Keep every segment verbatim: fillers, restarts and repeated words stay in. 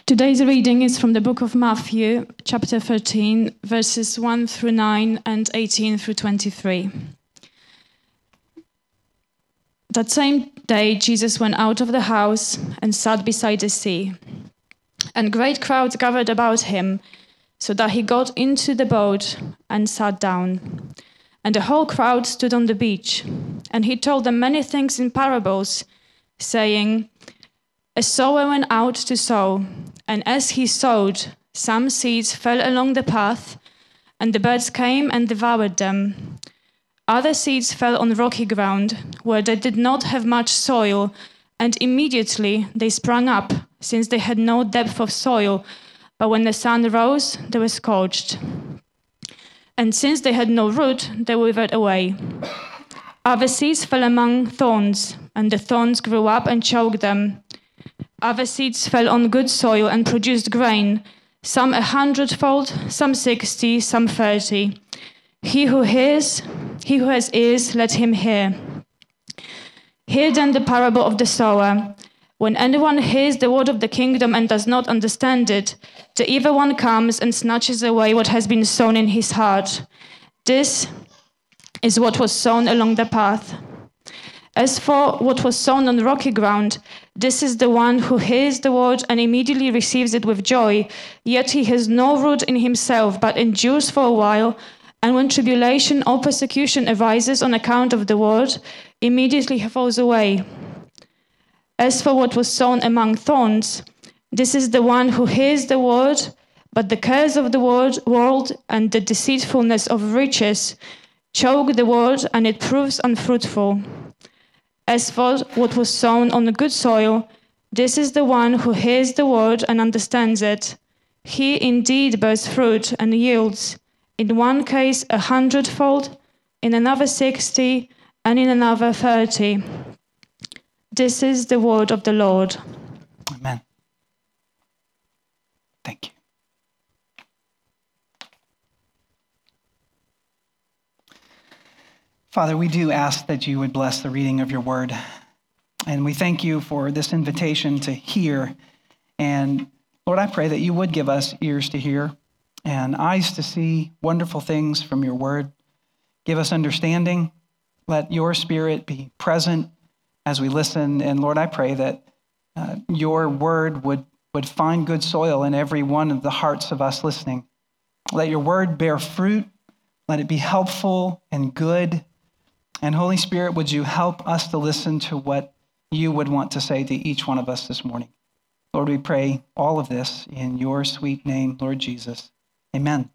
Today's reading is from the book of Matthew, chapter thirteen, verses one through nine and eighteen through twenty-three. That same day, Jesus went out of the house and sat beside the sea. And great crowds gathered about him, so that he got into the boat and sat down. And the whole crowd stood on the beach. And he told them many things in parables, saying, A sower went out to sow, and as he sowed, some seeds fell along the path, and the birds came and devoured them. Other seeds fell on rocky ground, where they did not have much soil, and immediately they sprang up, since they had no depth of soil, but when the sun rose, they were scorched. And since they had no root, they withered away. Other seeds fell among thorns, and the thorns grew up and choked them. Other seeds fell on good soil and produced grain, some a hundredfold, some sixty, some thirty. He who hears, he who has ears, let him hear. Hear then the parable of the sower. When anyone hears the word of the kingdom and does not understand it, the evil one comes and snatches away what has been sown in his heart. This is what was sown along the path. As for what was sown on rocky ground, this is the one who hears the word and immediately receives it with joy, yet he has no root in himself, but endures for a while, and when tribulation or persecution arises on account of the word, immediately he falls away. As for what was sown among thorns, this is the one who hears the word, but the cares of the word, world and the deceitfulness of riches choke the word, and it proves unfruitful. As for what was sown on the good soil, this is the one who hears the word and understands it. He indeed bears fruit and yields, in one case a hundredfold, in another sixty, and in another thirty. This is the word of the Lord. Amen. Thank you. Father, we do ask that you would bless the reading of your word. And we thank you for this invitation to hear. And Lord, I pray that you would give us ears to hear and eyes to see wonderful things from your word. Give us understanding. Let your spirit be present as we listen. And Lord, I pray that uh, your word would, would find good soil in every one of the hearts of us listening. Let your word bear fruit. Let it be helpful and good. And Holy Spirit, would you help us to listen to what you would want to say to each one of us this morning? Lord, we pray all of this in your sweet name, Lord Jesus. Amen.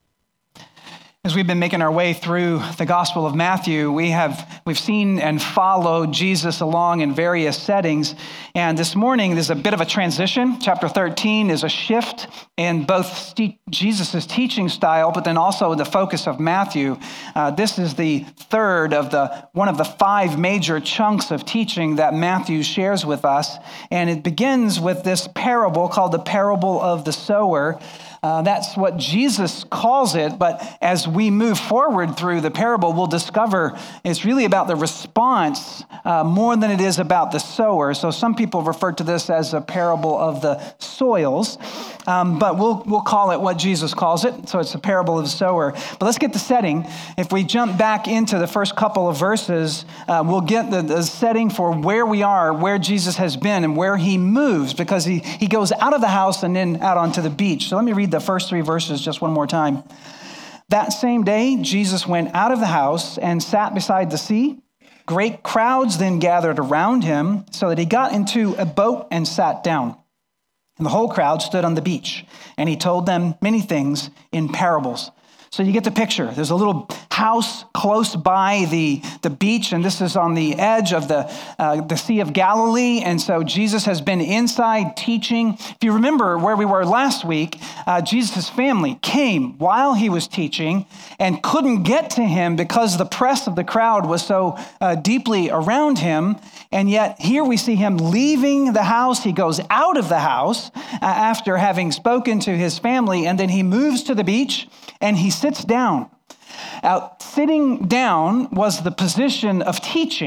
As we've been making our way through the Gospel of Matthew, we have we've seen and followed Jesus along in various settings. And this morning, there's a bit of a transition. Chapter thirteen is a shift in both Jesus' teaching style, but then also the focus of Matthew. Uh, this is the third of the one of the five major chunks of teaching that Matthew shares with us. And it begins with this parable called the parable of the sower. Uh, that's what Jesus calls it, but as we move forward through the parable, we'll discover it's really about the response uh, more than it is about the sower. So some people refer to this as a parable of the soils, um, but we'll we'll call it what Jesus calls it. So it's a parable of the sower. But let's get the setting. If we jump back into the first couple of verses, uh, we'll get the, the setting for where we are, where Jesus has been, and where he moves, because he, he goes out of the house and then out onto the beach. So let me read the first three verses just one more time. That same day, Jesus went out of the house and sat beside the sea. Great crowds then gathered around him, so that he got into a boat and sat down. And the whole crowd stood on the beach, and he told them many things in parables. So you get the picture. There's a little house close by the, the beach, and this is on the edge of the, uh, the Sea of Galilee. And so Jesus has been inside teaching. If you remember where we were last week, uh, Jesus' family came while he was teaching and couldn't get to him because the press of the crowd was so uh, deeply around him. And yet here we see him leaving the house. He goes out of the house uh, after having spoken to his family, and then he moves to the beach and he sits down. Now, sitting down was the position of teaching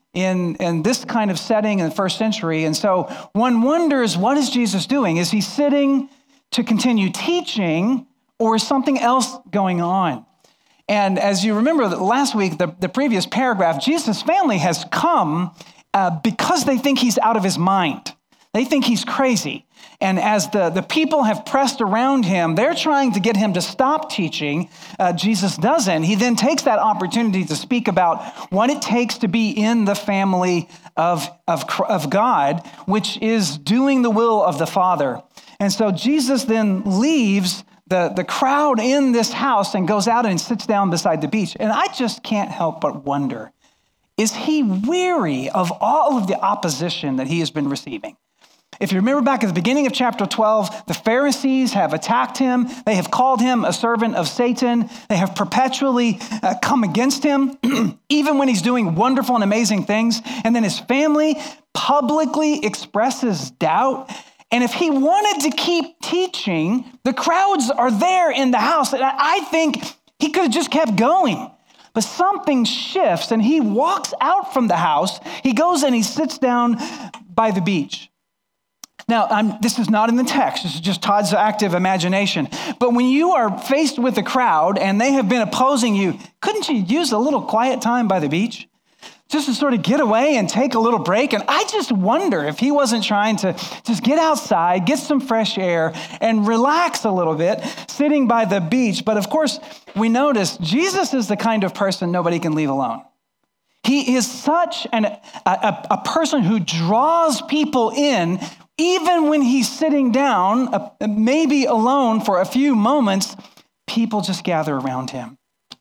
in, in this kind of setting in the first century. And so one wonders, what is Jesus doing? Is he sitting to continue teaching, or is something else going on? And as you remember last week, the, the previous paragraph, Jesus' family has come uh, because they think he's out of his mind. They think he's crazy. And as the, the people have pressed around him, they're trying to get him to stop teaching. Uh, Jesus doesn't. He then takes that opportunity to speak about what it takes to be in the family of, of, of God, which is doing the will of the Father. And so Jesus then leaves the, the crowd in this house and goes out and sits down beside the beach. And I just can't help but wonder, is he weary of all of the opposition that he has been receiving? If you remember back at the beginning of chapter twelve, the Pharisees have attacked him. They have called him a servant of Satan. They have perpetually uh, come against him, even when he's doing wonderful and amazing things. And then his family publicly expresses doubt. And if he wanted to keep teaching, the crowds are there in the house. And I think he could have just kept going. But something shifts and he walks out from the house. He goes and he sits down by the beach. Now, I'm, this is not in the text. This is just Todd's active imagination. But when you are faced with a crowd and they have been opposing you, couldn't you use a little quiet time by the beach? Just to sort of get away and take a little break. And I just wonder if he wasn't trying to just get outside, get some fresh air, and relax a little bit, sitting by the beach. But of course, we notice Jesus is the kind of person nobody can leave alone. He is such an, a, a, a person who draws people in. Even when he's sitting down, uh, maybe alone for a few moments, people just gather around him.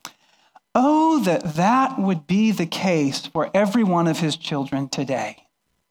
Oh, that that would be the case for every one of his children today.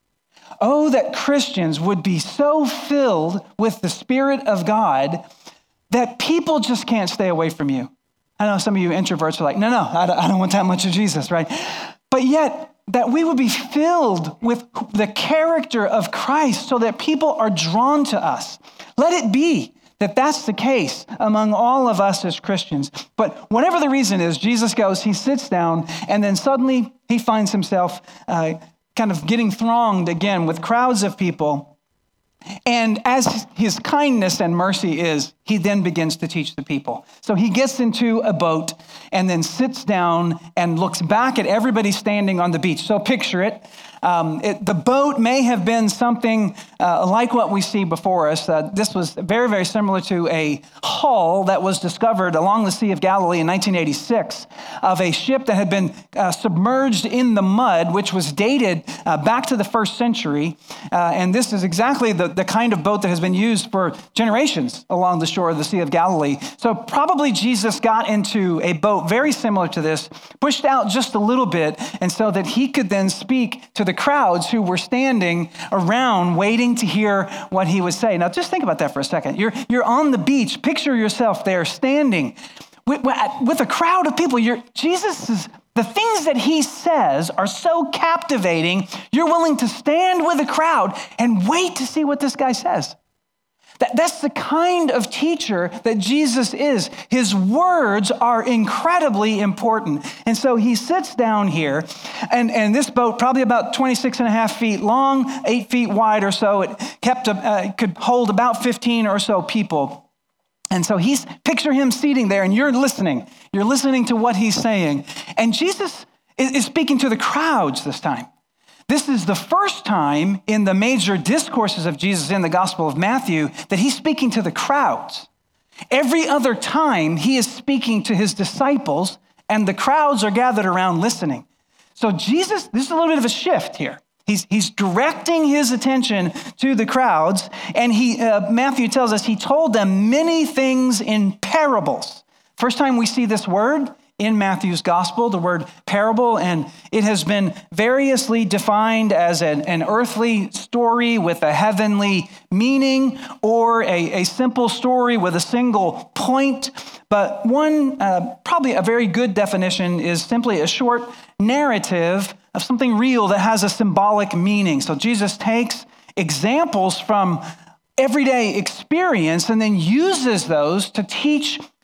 Oh, that Christians would be so filled with the Spirit of God that people just can't stay away from you. I know some of you introverts are like, no, no, I don't, I don't want that much of Jesus, right? But yet, that we would be filled with the character of Christ so that people are drawn to us. Let it be that that's the case among all of us as Christians. But whatever the reason is, Jesus goes, he sits down, and then suddenly he finds himself uh, kind of getting thronged again with crowds of people. And as his kindness and mercy is, he then begins to teach the people. So he gets into a boat and then sits down and looks back at everybody standing on the beach. So picture it. Um, it the boat may have been something uh, like what we see before us. Uh, this was very, very similar to a hull that was discovered along the Sea of Galilee in nineteen eighty-six of a ship that had been uh, submerged in the mud, which was dated uh, back to the first century. Uh, and this is exactly the, the kind of boat that has been used for generations along the shore of the Sea of Galilee. So probably Jesus got into a boat very similar to this, pushed out just a little bit, and so that he could then speak to the crowds who were standing around waiting to hear what he would say. Now, just think about that for a second. You're, you're on the beach. Picture yourself there standing with, with a crowd of people. You're, Jesus is, the things that he says are so captivating, you're willing to stand with a crowd and wait to see what this guy says. That, that's the kind of teacher that Jesus is. His words are incredibly important. And so he sits down here, and, and this boat, probably about twenty-six and a half feet long, eight feet wide or so, it kept a, uh, could hold about fifteen or so people. And so he's, picture him seating there, and you're listening. You're listening to what he's saying. And Jesus is, is speaking to the crowds this time. This is the first time in the major discourses of Jesus in the Gospel of Matthew that he's speaking to the crowds. Every other time he is speaking to his disciples, and the crowds are gathered around listening. So Jesus, this is a little bit of a shift here. He's, he's directing his attention to the crowds, and he uh, Matthew tells us he told them many things in parables. First time we see this word in Matthew's gospel, the word parable, and it has been variously defined as an, an earthly story with a heavenly meaning, or a, a simple story with a single point. But one, uh, probably a very good definition, is simply a short narrative of something real that has a symbolic meaning. So Jesus takes examples from everyday experience and then uses those to teach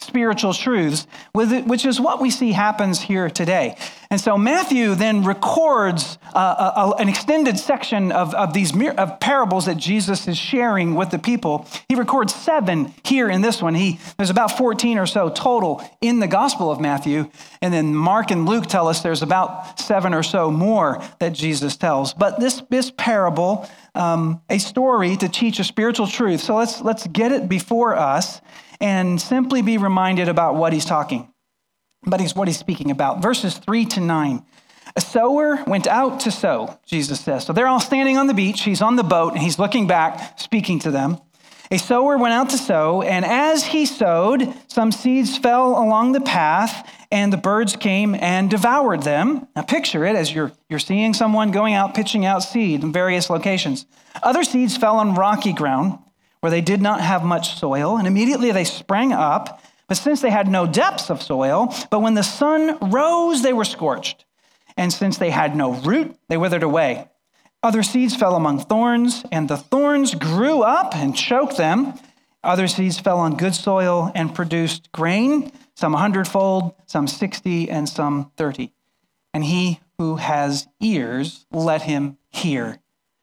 spiritual truths, which is what we see happens here today. And so Matthew then records uh, a, an extended section of, of these of parables that Jesus is sharing with the people. He records seven here in this one. He There's about fourteen or so total in the Gospel of Matthew. And then Mark and Luke tell us there's about seven or so more that Jesus tells. But this, this parable, um, a story to teach a spiritual truth. So let's let's get it before us and simply be reminded about what he's talking, but he's what he's speaking about. Verses three to nine. A sower went out to sow, Jesus says. So they're all standing on the beach. He's on the boat, and he's looking back, speaking to them. A sower went out to sow, and as he sowed, some seeds fell along the path, and the birds came and devoured them. Now picture it as you're, you're seeing someone going out, pitching out seed in various locations. Other seeds fell on rocky ground, where they did not have much soil, and immediately they sprang up. But since they had no depths of soil, but when the sun rose, they were scorched. And since they had no root, they withered away. Other seeds fell among thorns, and the thorns grew up and choked them. Other seeds fell on good soil and produced grain, some a hundredfold, some sixty, and some thirty. And he who has ears, let him hear.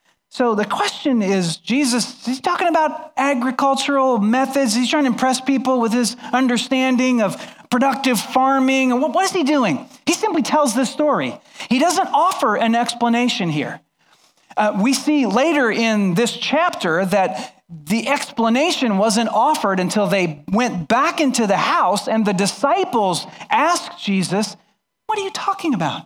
So the question is, Jesus, he's talking about agricultural methods. He's trying to impress people with his understanding of productive farming. And what, what is he doing? He simply tells this story. He doesn't offer an explanation here. Uh, we see later in this chapter that the explanation wasn't offered until they went back into the house and the disciples asked Jesus, what are you talking about?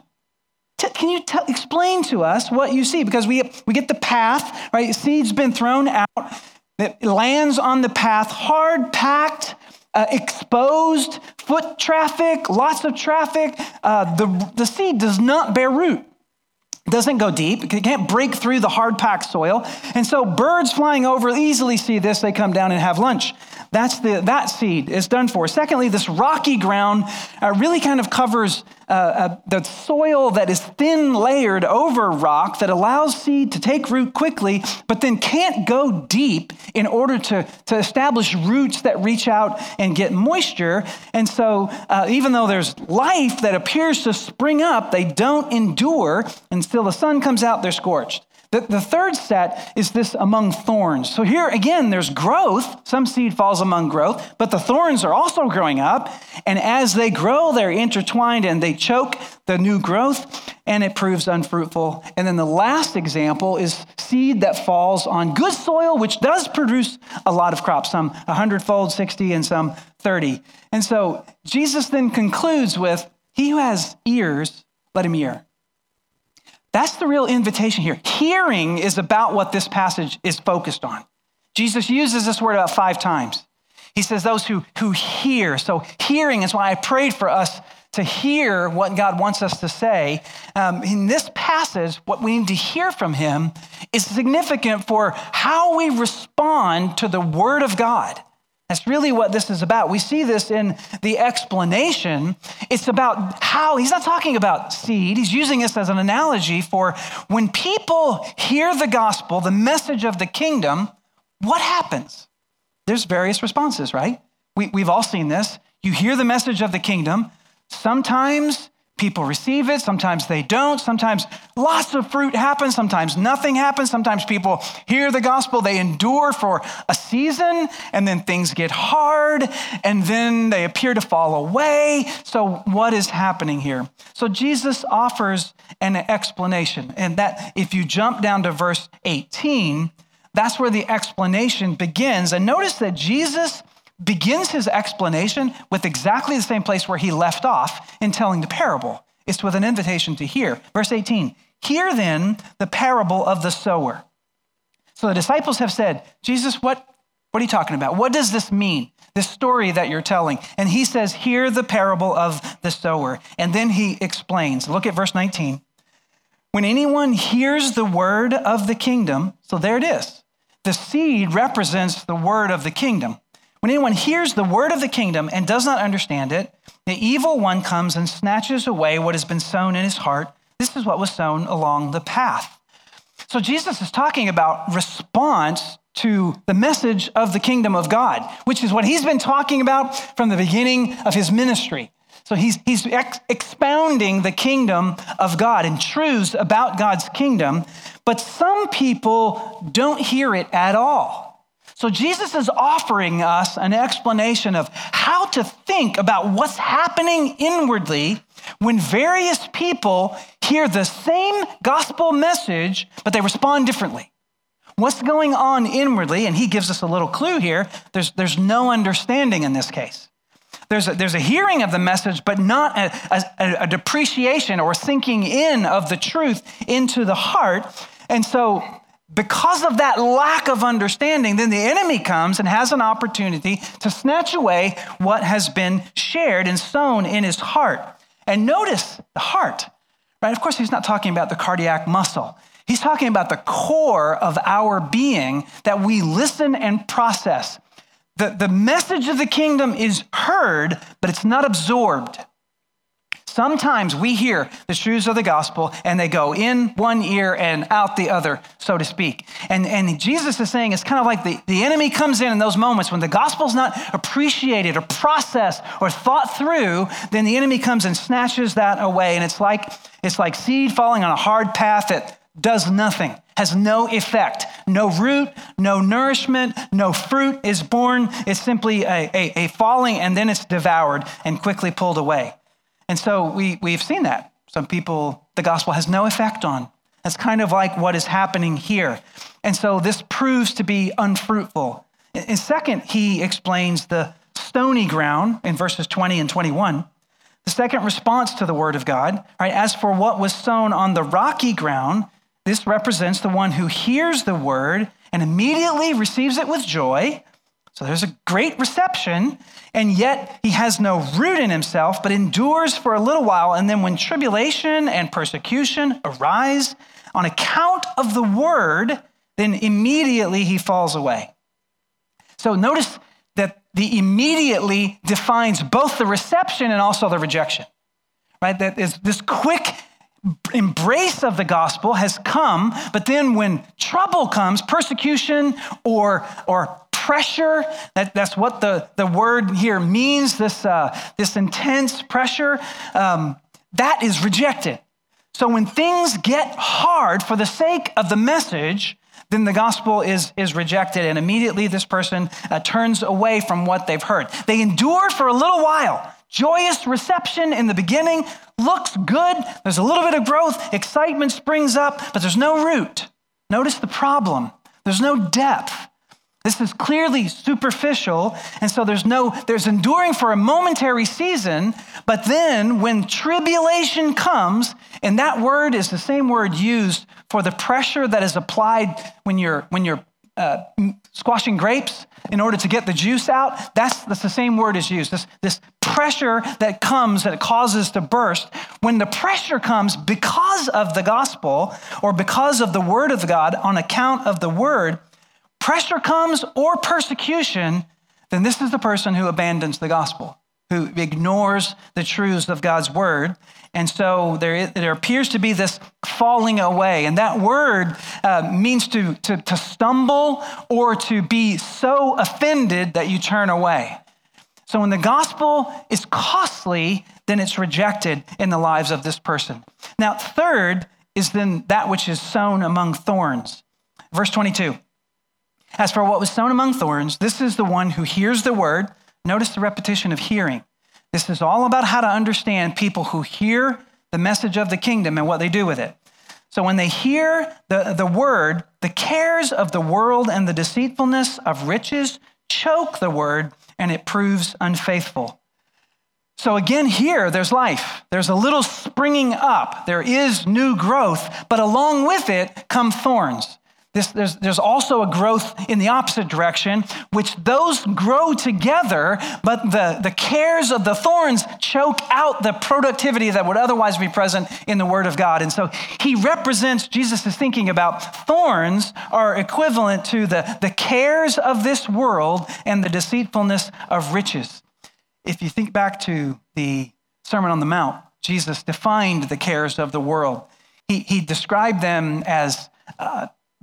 Can you t- explain to us what you see? Because we, we get the path, right? Seed's been thrown out. It lands on the path, hard packed, uh, exposed, foot traffic, lots of traffic. Uh, the, the seed does not bear root. It doesn't go deep. It can't break through the hard packed soil. And so birds flying over easily see this. They come down and have lunch. That's the that seed is done for. Secondly, this rocky ground uh, really kind of covers uh, uh, the soil that is thin layered over rock that allows seed to take root quickly, but then can't go deep in order to, to establish roots that reach out and get moisture. And so uh, even though there's life that appears to spring up, they don't endure until the sun comes out, they're scorched. The, the third set is this among thorns. So here again, there's growth. Some seed falls among growth, but the thorns are also growing up. And as they grow, they're intertwined and they choke the new growth and it proves unfruitful. And then the last example is seed that falls on good soil, which does produce a lot of crops, some a hundredfold, sixty, and some thirty. And so Jesus then concludes with, he who has ears, let him hear. That's the real invitation here. Hearing is about what this passage is focused on. Jesus uses this word about five times. He says those who, who hear. So hearing is why I prayed for us to hear what God wants us to say. Um, in this passage, what we need to hear from him is significant for how we respond to the word of God. That's really what this is about. We see this in the explanation. It's about how, he's not talking about seed. He's using this as an analogy for when people hear the gospel, the message of the kingdom, what happens? There's various responses, right? We, we've all seen this. You hear the message of the kingdom. Sometimes people receive it. Sometimes they don't. Sometimes lots of fruit happens. Sometimes nothing happens. Sometimes people hear the gospel. They endure for a season, and then things get hard, and then they appear to fall away. So what is happening here? So Jesus offers an explanation, and that if you jump down to verse eighteen, that's where the explanation begins. And notice that Jesus begins his explanation with exactly the same place where he left off in telling the parable. It's with an invitation to hear. Verse eighteen, hear then the parable of the sower. So the disciples have said, Jesus, what, what are you talking about? What does this mean? This story that you're telling. And he says, hear the parable of the sower. And then he explains. Look at verse nineteen. When anyone hears the word of the kingdom, so there it is. The seed represents the word of the kingdom. When anyone hears the word of the kingdom and does not understand it, the evil one comes and snatches away what has been sown in his heart. This is what was sown along the path. So Jesus is talking about response to the message of the kingdom of God, which is what he's been talking about from the beginning of his ministry. So he's, he's ex- expounding the kingdom of God and truths about God's kingdom, but some people don't hear it at all. So Jesus is offering us an explanation of how to think about what's happening inwardly when various people hear the same gospel message, but they respond differently. What's going on inwardly? And he gives us a little clue here. There's, there's no understanding in this case. There's a, there's a hearing of the message, but not a, a, a depreciation or sinking in of the truth into the heart. And so because of that lack of understanding, then the enemy comes and has an opportunity to snatch away what has been shared and sown in his heart. And notice the heart, right? Of course, he's not talking about the cardiac muscle. He's talking about the core of our being that we listen and process. The, the message of the kingdom is heard, but it's not absorbed. Sometimes we hear the truths of the gospel and they go in one ear and out the other, so to speak. And, and Jesus is saying it's kind of like the, the enemy comes in in those moments when the gospel's not appreciated or processed or thought through, then the enemy comes and snatches that away. And it's like, it's like seed falling on a hard path that does nothing, has no effect, no root, no nourishment, no fruit is born. It's simply a, a, a falling and then it's devoured and quickly pulled away. And so we, we've seen that. Some people, the gospel has no effect on. That's kind of like what is happening here. And so this proves to be unfruitful. And second, he explains the stony ground in verses twenty and twenty-one. The second response to the word of God, right? As for what was sown on the rocky ground, this represents the one who hears the word and immediately receives it with joy. So there's a great reception, and yet he has no root in himself, but endures for a little while. And then when tribulation and persecution arise on account of the word, then immediately he falls away. So notice that the immediately defines both the reception and also the rejection, right? That is this quick embrace of the gospel has come, but then when trouble comes, persecution or or pressure, that, that's what the, the word here means, this, uh, this intense pressure, um, that is rejected. So when things get hard for the sake of the message, then the gospel is, is rejected, and immediately this person uh, turns away from what they've heard. They endure for a little while. Joyous reception in the beginning, looks good. There's a little bit of growth. Excitement springs up, but there's no root. Notice the problem. There's no depth. This is clearly superficial, and so there's no, there's enduring for a momentary season, but then when tribulation comes, and that word is the same word used for the pressure that is applied when you're when you're uh, squashing grapes in order to get the juice out, that's, that's the same word is used. This, this pressure that comes, that it causes to burst. When the pressure comes because of the gospel or because of the word of God on account of the word, pressure comes or persecution, then this is the person who abandons the gospel, who ignores the truths of God's word. And so there, there appears to be this falling away. And that word uh, means to, to, to stumble or to be so offended that you turn away. So when the gospel is costly, then it's rejected in the lives of this person. Now, third is then that which is sown among thorns. Verse twenty-two. As for what was sown among thorns, this is the one who hears the word. Notice the repetition of hearing. This is all about how to understand people who hear the message of the kingdom and what they do with it. So when they hear the, the word, the cares of the world and the deceitfulness of riches choke the word, and it proves unfaithful. So again, here, there's life. There's a little springing up. There is new growth, but along with it come thorns. This, there's, there's also a growth in the opposite direction, which those grow together, but the, the cares of the thorns choke out the productivity that would otherwise be present in the word of God. And so he represents, Jesus is thinking about thorns are equivalent to the, the cares of this world and the deceitfulness of riches. If you think back to the Sermon on the Mount, Jesus defined the cares of the world. He, he described them as uh,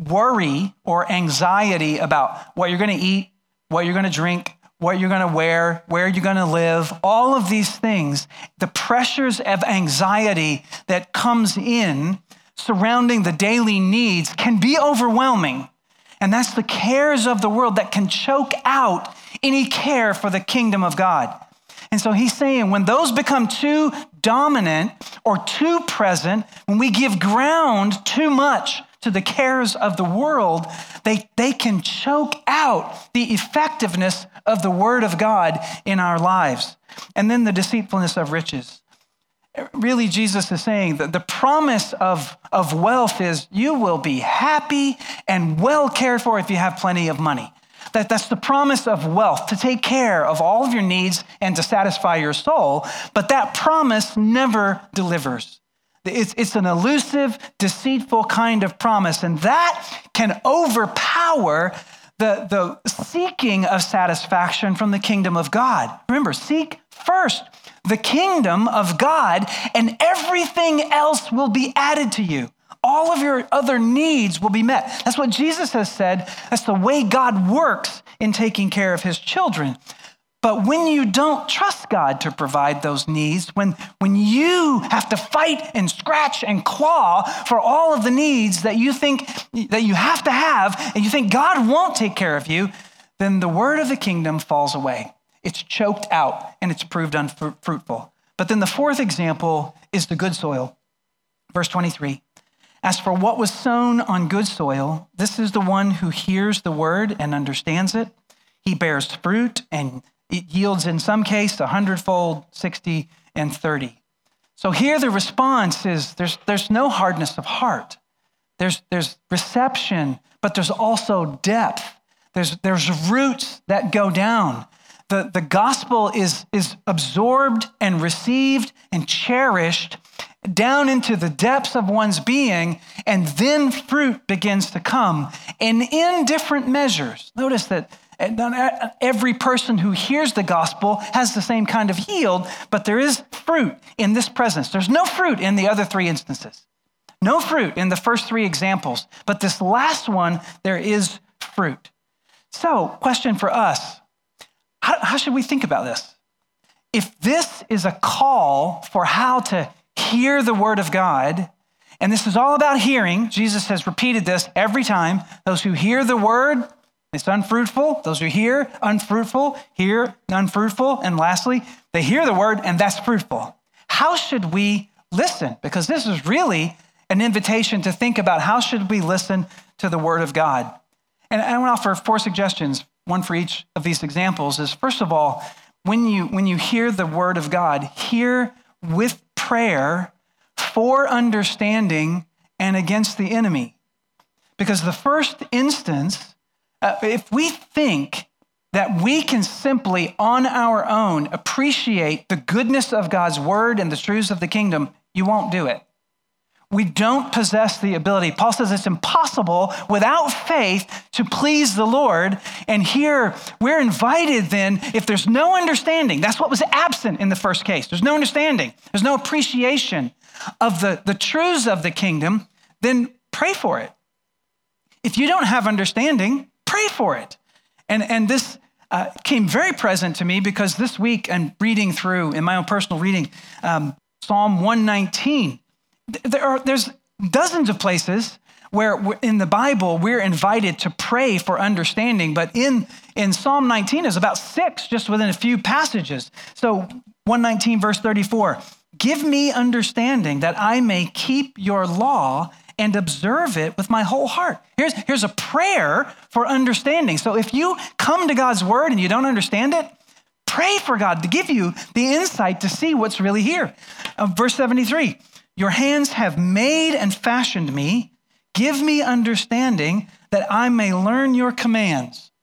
worry or anxiety about what you're going to eat, what you're going to drink, what you're going to wear, where you're going to live, all of these things, the pressures of anxiety that comes in surrounding the daily needs can be overwhelming. And that's the cares of the world that can choke out any care for the kingdom of God. And so he's saying when those become too dominant or too present, when we give ground too much to the cares of the world, they, they can choke out the effectiveness of the word of God in our lives. And then the deceitfulness of riches. Really, Jesus is saying that the promise of, of wealth is you will be happy and well cared for if you have plenty of money. That, that's the promise of wealth, to take care of all of your needs and to satisfy your soul. But that promise never delivers. It's, it's an elusive, deceitful kind of promise. And that can overpower the, the seeking of satisfaction from the kingdom of God. Remember, seek first the kingdom of God, and everything else will be added to you. All of your other needs will be met. That's what Jesus has said. That's the way God works in taking care of his children. But when you don't trust God to provide those needs, when, when you have to fight and scratch and claw for all of the needs that you think that you have to have, and you think God won't take care of you, then the word of the kingdom falls away. It's choked out and it's proved unfruitful. But then the fourth example is the good soil. Verse twenty-three, as for what was sown on good soil, this is the one who hears the word and understands it. He bears fruit and it yields in some case a hundredfold, sixty and thirty. So here the response is there's, there's no hardness of heart. There's, there's reception, but there's also depth. There's, there's roots that go down. The, the gospel is, is absorbed and received and cherished down into the depths of one's being, and then fruit begins to come. And in different measures, notice that every person who hears the gospel has the same kind of yield, but there is fruit in this presence. There's no fruit in the other three instances. No fruit in the first three examples, but this last one, there is fruit. So, question for us. How, how should we think about this? If this is a call for how to hear the word of God, and this is all about hearing, Jesus has repeated this every time. Those who hear the word, it's unfruitful. Those who hear, unfruitful, hear, unfruitful. And lastly, they hear the word and that's fruitful. How should we listen? Because this is really an invitation to think about how should we listen to the word of God. And I want to offer four suggestions. One for each of these examples is, first of all, when you when you hear the word of God, hear with prayer for understanding and against the enemy. Because the first instance, uh, if we think that we can simply on our own appreciate the goodness of God's word and the truths of the kingdom, you won't do it. We don't possess the ability. Paul says it's impossible without faith to please the Lord. And here we're invited then, if there's no understanding, that's what was absent in the first case. There's no understanding. There's no appreciation of the, the truths of the kingdom, then pray for it. If you don't have understanding, pray for it. And, and this uh, came very present to me because this week I'm reading through, in my own personal reading, um, Psalm one nineteen. There are, there's dozens of places where in the Bible we're invited to pray for understanding, but in, in Psalm nineteen is about six, just within a few passages. So one nineteen verse thirty-four, give me understanding that I may keep your law and observe it with my whole heart. Here's, here's a prayer for understanding. So if you come to God's word and you don't understand it, pray for God to give you the insight to see what's really here. Uh, verse seventy-three, your hands have made and fashioned me. Give me understanding that I may learn your commands.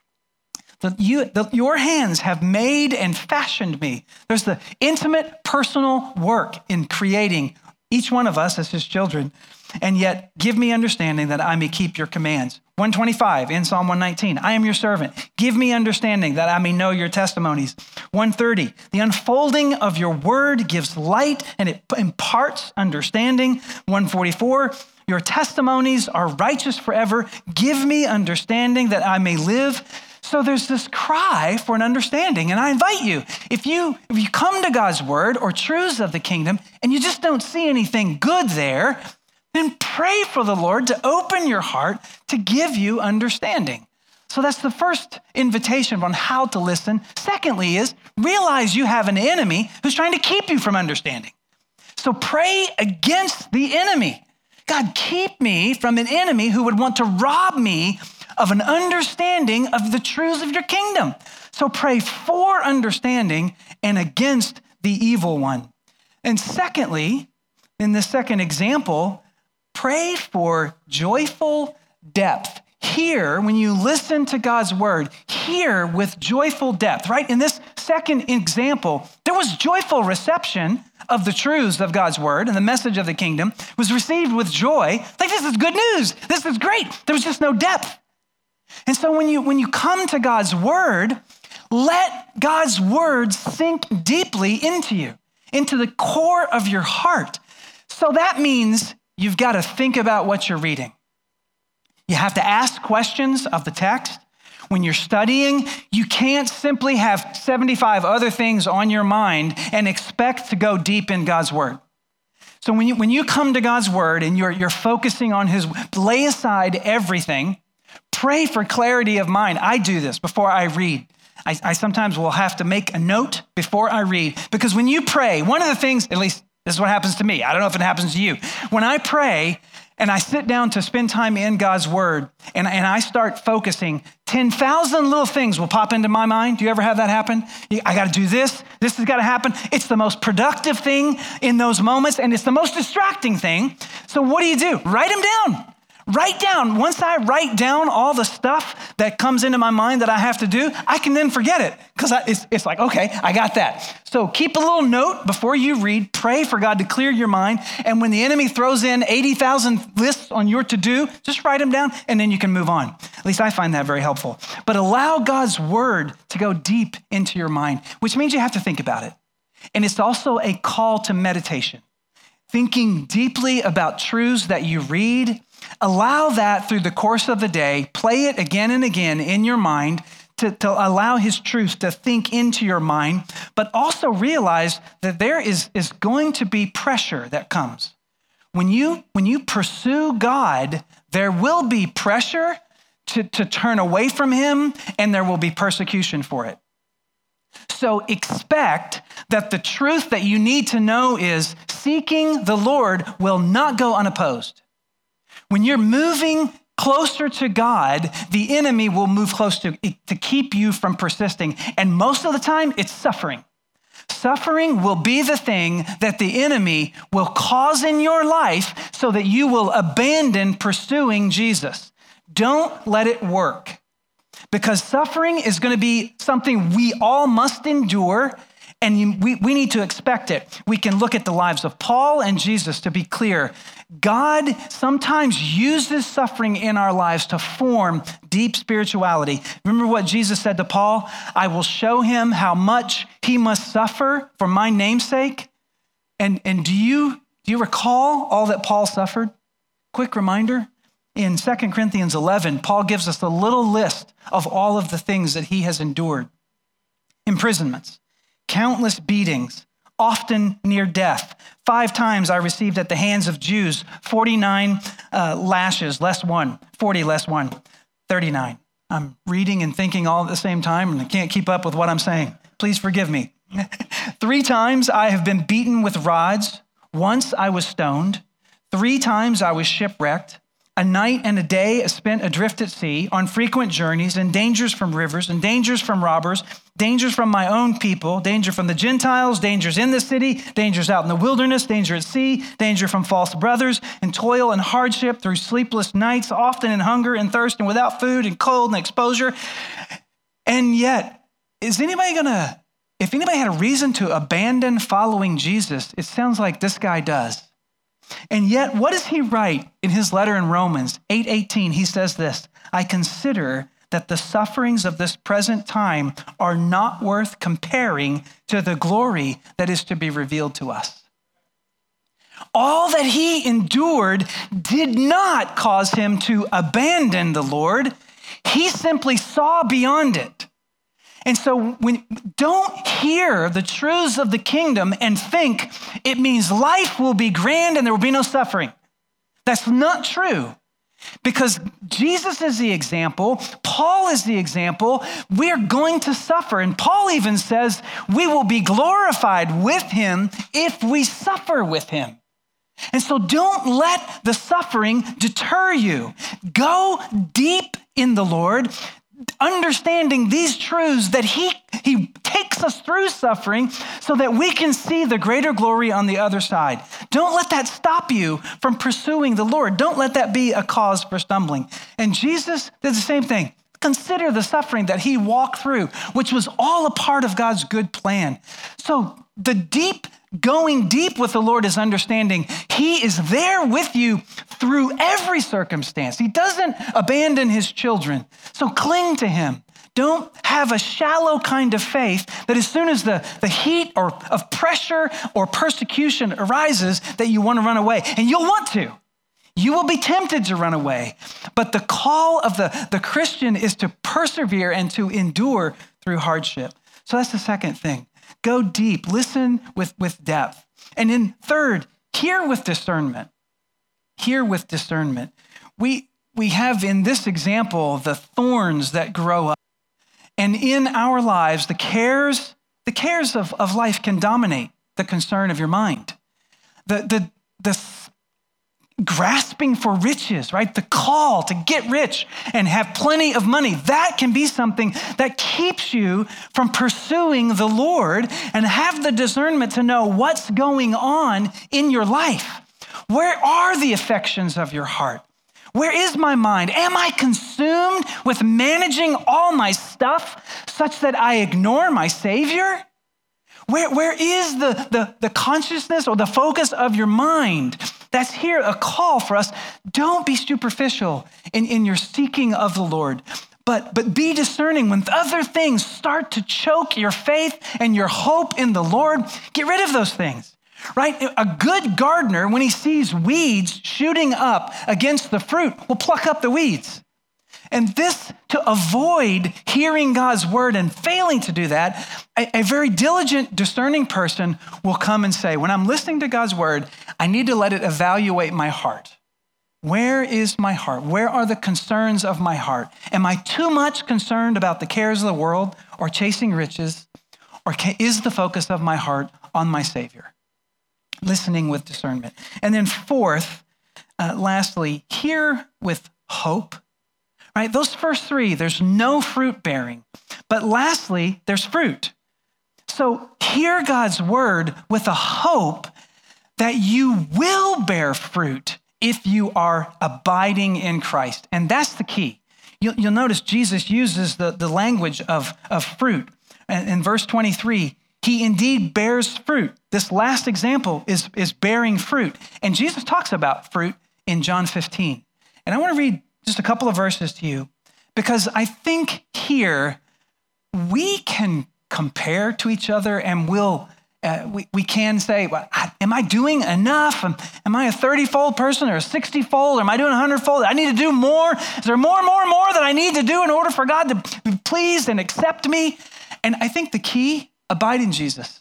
The, you, the, your hands have made and fashioned me. There's the intimate, personal work in creating each one of us as his children. And yet, give me understanding that I may keep your commands. one twenty-five in Psalm one nineteen, I am your servant. Give me understanding that I may know your testimonies. one thirty, the unfolding of your word gives light and it imparts understanding. one forty-four, Your testimonies are righteous forever. Give me understanding that I may live. So there's this cry for an understanding. And I invite you, if you, if you come to God's word or truths of the kingdom and you just don't see anything good there, then pray for the Lord to open your heart to give you understanding. So that's the first invitation on how to listen. Secondly is realize you have an enemy who's trying to keep you from understanding. So pray against the enemy. God, keep me from an enemy who would want to rob me of an understanding of the truths of your kingdom. So pray for understanding and against the evil one. And secondly, in the second example, pray for joyful depth. Hear, when you listen to God's word, hear with joyful depth, right? In this second example, there was joyful reception of the truths of God's word, and the message of the kingdom was received with joy. Like, this is good news. This is great. There was just no depth. And so when you, when you come to God's word, let God's word sink deeply into you, into the core of your heart. So that means you've got to think about what you're reading. You have to ask questions of the text. When you're studying, you can't simply have seventy-five other things on your mind and expect to go deep in God's word. So when you, when you come to God's word and you're, you're focusing on his, lay aside everything, pray for clarity of mind. I do this before I read. I, I sometimes will have to make a note before I read, because when you pray, one of the things, at least this is what happens to me. I don't know if it happens to you. When I pray, and I sit down to spend time in God's word, and, and I start focusing, ten thousand little things will pop into my mind. Do you ever have that happen? I got to do this. This has got to happen. It's the most productive thing in those moments, and it's the most distracting thing. So what do you do? Write them down. Write down. Once I write down all the stuff that comes into my mind that I have to do, I can then forget it, because it's, it's like, okay, I got that. So keep a little note before you read. Pray for God to clear your mind. And when the enemy throws in eighty thousand lists on your to-do, just write them down, and then you can move on. At least I find that very helpful. But allow God's word to go deep into your mind, which means you have to think about it. And it's also a call to meditation. Thinking deeply about truths that you read. Allow that through the course of the day. Play it again and again in your mind to, to allow his truth to think into your mind, but also realize that there is, is going to be pressure that comes. When you, when you pursue God, there will be pressure to, to turn away from him, and there will be persecution for it. So expect that the truth that you need to know is seeking the Lord will not go unopposed. When you're moving closer to God, the enemy will move close to, to keep you from persisting. And most of the time, it's suffering. Suffering will be the thing that the enemy will cause in your life so that you will abandon pursuing Jesus. Don't let it work, because suffering is going to be something we all must endure, and you, we, we need to expect it. We can look at the lives of Paul and Jesus to be clear. God sometimes uses suffering in our lives to form deep spirituality. Remember what Jesus said to Paul? I will show him how much he must suffer for my name's sake. And, and do you, do you recall all that Paul suffered? Quick reminder. In Second Corinthians eleven, Paul gives us a little list of all of the things that he has endured. Imprisonments, countless beatings, often near death. Five times I received at the hands of Jews, forty-nine uh, lashes, less one, forty less one, thirty-nine. I'm reading and thinking all at the same time, and I can't keep up with what I'm saying. Please forgive me. Three times I have been beaten with rods. Once I was stoned. Three times I was shipwrecked. A night and a day spent adrift at sea, on frequent journeys, and dangers from rivers, and dangers from robbers, dangers from my own people, danger from the Gentiles, dangers in the city, dangers out in the wilderness, danger at sea, danger from false brothers, and toil and hardship through sleepless nights, often in hunger and thirst, and without food and cold and exposure. And yet, is anybody gonna, if anybody had a reason to abandon following Jesus, it sounds like this guy does. And yet, what does he write in his letter in Romans eight eighteen? He says this, I consider that the sufferings of this present time are not worth comparing to the glory that is to be revealed to us. All that he endured did not cause him to abandon the Lord. He simply saw beyond it. And so when don't hear the truths of the kingdom and think it means life will be grand and there will be no suffering. That's not true. Because Jesus is the example, Paul is the example, we're going to suffer. And Paul even says we will be glorified with him if we suffer with him. And so don't let the suffering deter you. Go deep in the Lord, understanding these truths that he, he takes us through suffering so that we can see the greater glory on the other side. Don't let that stop you from pursuing the Lord. Don't let that be a cause for stumbling. And Jesus did the same thing. Consider the suffering that he walked through, which was all a part of God's good plan. So the deep Going deep with the Lord is understanding he is there with you through every circumstance. He doesn't abandon his children. So cling to him. Don't have a shallow kind of faith that as soon as the, the heat or of pressure or persecution arises that you want to run away. And you'll want to. You will be tempted to run away. But the call of the, the Christian is to persevere and to endure through hardship. So that's the second thing. Go deep, listen with, with depth. And then third, hear with discernment. Hear with discernment. We, we have in this example the thorns that grow up. And in our lives, the cares, the cares of, of life can dominate the concern of your mind. The, the, the grasping for riches, right? The call to get rich and have plenty of money. That can be something that keeps you from pursuing the Lord and have the discernment to know what's going on in your life. Where are the affections of your heart? Where is my mind? Am I consumed with managing all my stuff such that I ignore my Savior? Where, where is the, the, the consciousness or the focus of your mind? That's here a call for us. Don't be superficial in, in your seeking of the Lord, but, but be discerning when other things start to choke your faith and your hope in the Lord. Get rid of those things, right? A good gardener, when he sees weeds shooting up against the fruit, will pluck up the weeds. And this, to avoid hearing God's word and failing to do that, a, a very diligent, discerning person will come and say, when I'm listening to God's word, I need to let it evaluate my heart. Where is my heart? Where are the concerns of my heart? Am I too much concerned about the cares of the world or chasing riches? Or is the focus of my heart on my Savior? Listening with discernment. And then fourth, uh, lastly, hear with hope. Right? Those first three, there's no fruit bearing. But lastly, there's fruit. So hear God's word with a hope that you will bear fruit if you are abiding in Christ. And that's the key. You'll, you'll notice Jesus uses the, the language of, of fruit. And in verse twenty-three, he indeed bears fruit. This last example is, is bearing fruit. And Jesus talks about fruit in John fifteen. And I want to read just a couple of verses to you, because I think here we can compare to each other and we'll, uh, we, we can say, well, am I doing enough? Am, am I a thirty-fold person or a sixty-fold? Or am I doing a hundred-fold? I need to do more. Is there more, more, more that I need to do in order for God to be pleased and accept me? And I think the key, abide in Jesus.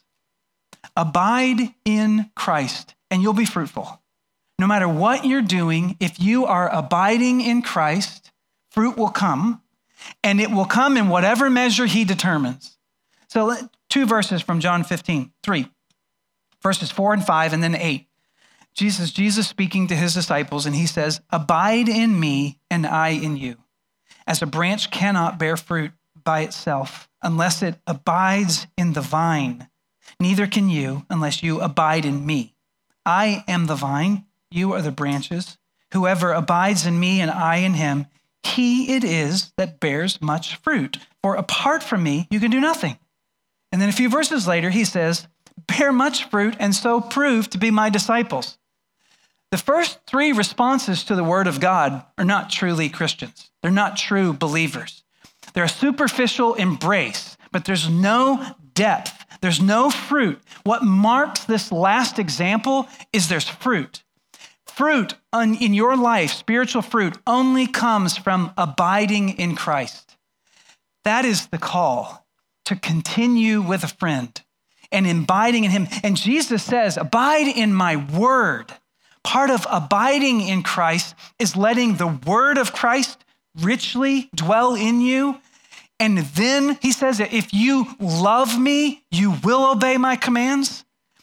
Abide in Christ and you'll be fruitful. No matter what you're doing, if you are abiding in Christ, fruit will come, and it will come in whatever measure he determines. So two verses from John fifteen, three, verses four and five, and then eight. Jesus, Jesus speaking to his disciples, and he says, abide in me and I in you. As a branch cannot bear fruit by itself unless it abides in the vine, neither can you unless you abide in me. I am the vine. You are the branches. Whoever abides in me and I in him, he it is that bears much fruit. For apart from me, you can do nothing. And then a few verses later, he says, bear much fruit and so prove to be my disciples. The first three responses to the word of God are not truly Christians. They're not true believers. They're a superficial embrace, but there's no depth. There's no fruit. What marks this last example is there's fruit. Fruit in your life, spiritual fruit, only comes from abiding in Christ. That is the call to continue with a friend and abiding in him. And Jesus says, abide in my word. Part of abiding in Christ is letting the word of Christ richly dwell in you. And then he says that if you love me, you will obey my commands.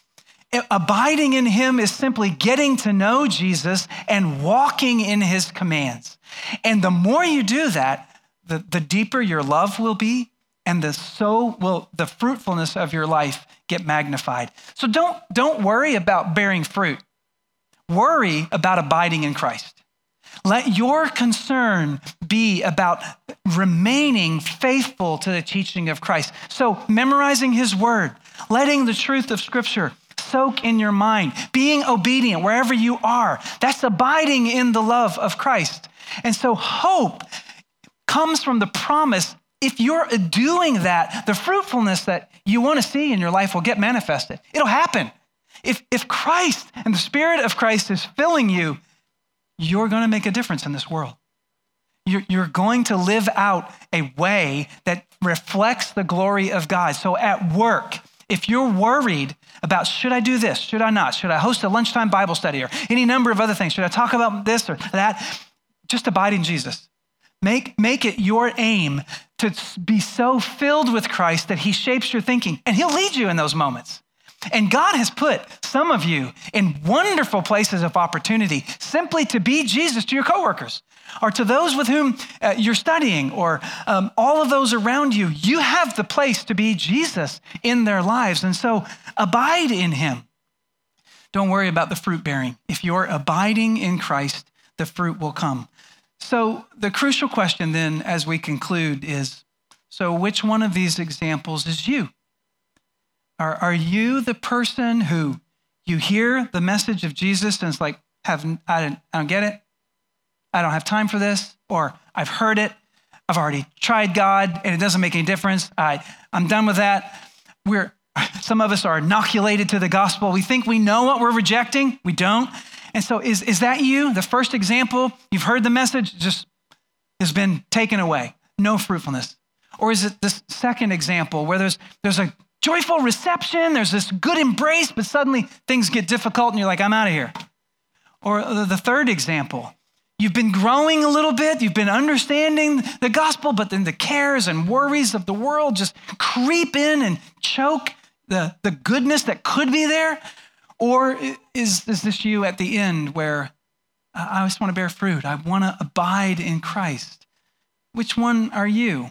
Abiding in him is simply getting to know Jesus and walking in his commands. And the more you do that, the, the deeper your love will be, and the so will the fruitfulness of your life get magnified. So don't, don't worry about bearing fruit. Worry about abiding in Christ. Let your concern be about remaining faithful to the teaching of Christ. So memorizing his word, letting the truth of Scripture soak in your mind, being obedient wherever you are. That's abiding in the love of Christ. And so hope comes from the promise. If you're doing that, the fruitfulness that you want to see in your life will get manifested. It'll happen. If, if Christ and the Spirit of Christ is filling you, you're going to make a difference in this world. You're, you're going to live out a way that reflects the glory of God. So at work, if you're worried about, should I do this? Should I not? Should I host a lunchtime Bible study or any number of other things? Should I talk about this or that? Just abide in Jesus. Make, make it your aim to be so filled with Christ that he shapes your thinking, and he'll lead you in those moments. And God has put some of you in wonderful places of opportunity simply to be Jesus to your coworkers or to those with whom uh, you're studying or um, all of those around you. You have the place to be Jesus in their lives. And so abide in him. Don't worry about the fruit bearing. If you're abiding in Christ, the fruit will come. So the crucial question then as we conclude is, so which one of these examples is you? Are, are you the person who you hear the message of Jesus and it's like, have, I, don't, I don't get it. I don't have time for this. Or I've heard it. I've already tried God and it doesn't make any difference. I, I'm done with that. We're, some of us are inoculated to the gospel. We think we know what we're rejecting. We don't. And so is, is that you? The first example, you've heard the message, just has been taken away. No fruitfulness. Or is it this second example where there's, there's a joyful reception, there's this good embrace, but suddenly things get difficult and you're like, I'm out of here. Or the third example, you've been growing a little bit, you've been understanding the gospel, but then the cares and worries of the world just creep in and choke the, the goodness that could be there. Or is, is this you at the end where I just want to bear fruit, I want to abide in Christ? Which one are you?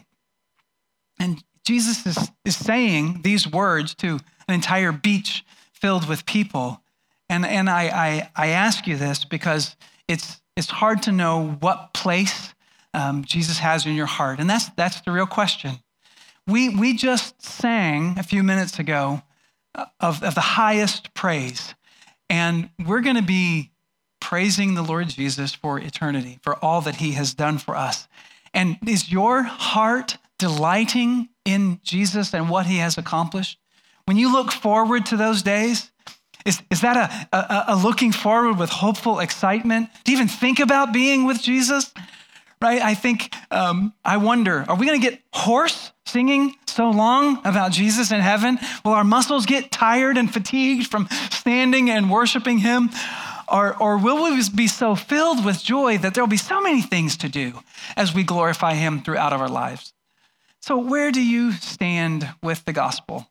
And Jesus is, is saying these words to an entire beach filled with people. And, and I, I, I ask you this because it's, it's hard to know what place um, Jesus has in your heart. And that's, that's the real question. We, we just sang a few minutes ago of, of the highest praise. And we're going to be praising the Lord Jesus for eternity, for all that he has done for us. And is your heart delighting in Jesus and what he has accomplished? When you look forward to those days, is, is that a, a, a looking forward with hopeful excitement? Do you even think about being with Jesus? Right? I think, um, I wonder, are we going to get hoarse singing so long about Jesus in heaven? Will our muscles get tired and fatigued from standing and worshiping him? Or, or will we be so filled with joy that there'll be so many things to do as we glorify him throughout our lives? So where do you stand with the gospel?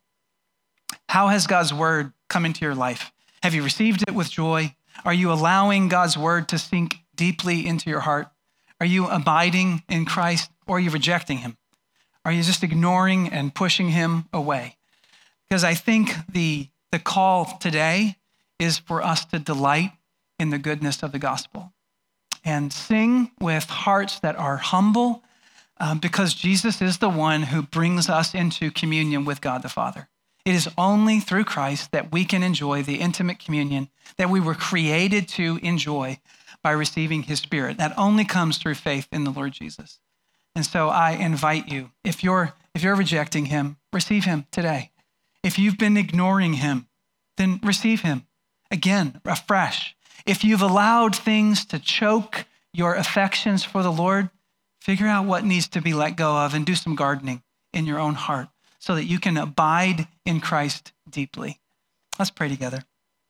How has God's word come into your life? Have you received it with joy? Are you allowing God's word to sink deeply into your heart? Are you abiding in Christ, or are you rejecting him? Are you just ignoring and pushing him away? Because I think the, the call today is for us to delight in the goodness of the gospel and sing with hearts that are humble, um, because Jesus is the one who brings us into communion with God the Father. It is only through Christ that we can enjoy the intimate communion that we were created to enjoy by receiving his Spirit. That only comes through faith in the Lord Jesus. And so I invite you, if you're if you're rejecting him, receive him today. If you've been ignoring him, then receive him again, afresh. If you've allowed things to choke your affections for the Lord, figure out what needs to be let go of and do some gardening in your own heart so that you can abide in Christ deeply. Let's pray together.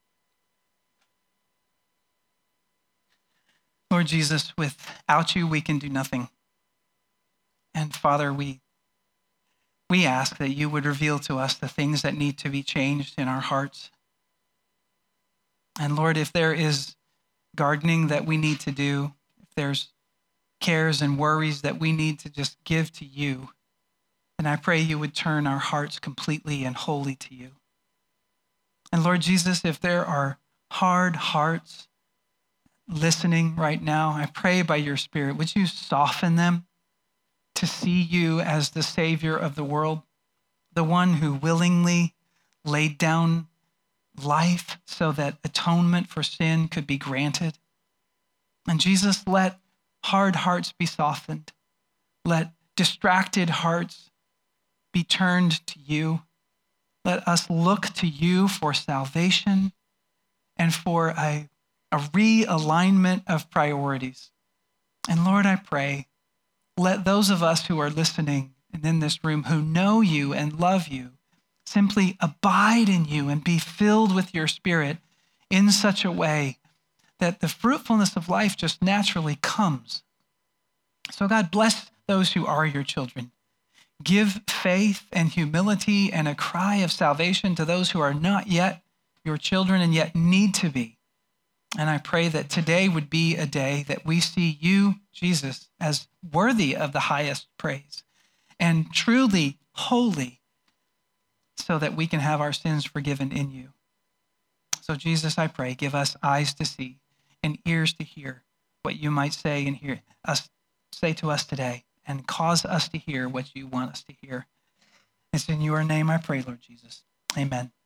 Lord Jesus, without you, we can do nothing. And Father, we, we ask that you would reveal to us the things that need to be changed in our hearts. And Lord, if there is gardening that we need to do, if there's cares and worries that we need to just give to you, then I pray you would turn our hearts completely and wholly to you. And Lord Jesus, if there are hard hearts listening right now, I pray by your Spirit, would you soften them to see you as the Savior of the world, the one who willingly laid down life so that atonement for sin could be granted. And Jesus, let hard hearts be softened. Let distracted hearts be turned to you. Let us look to you for salvation and for a, a realignment of priorities. And Lord, I pray, let those of us who are listening and in this room who know you and love you simply abide in you and be filled with your Spirit in such a way that the fruitfulness of life just naturally comes. So God, bless those who are your children. Give faith and humility and a cry of salvation to those who are not yet your children and yet need to be. And I pray that today would be a day that we see you, Jesus, as worthy of the highest praise and truly holy, so that we can have our sins forgiven in you. So Jesus, I pray, give us eyes to see and ears to hear what you might say and hear us say to us today, and cause us to hear what you want us to hear. It's in your name I pray, Lord Jesus. Amen.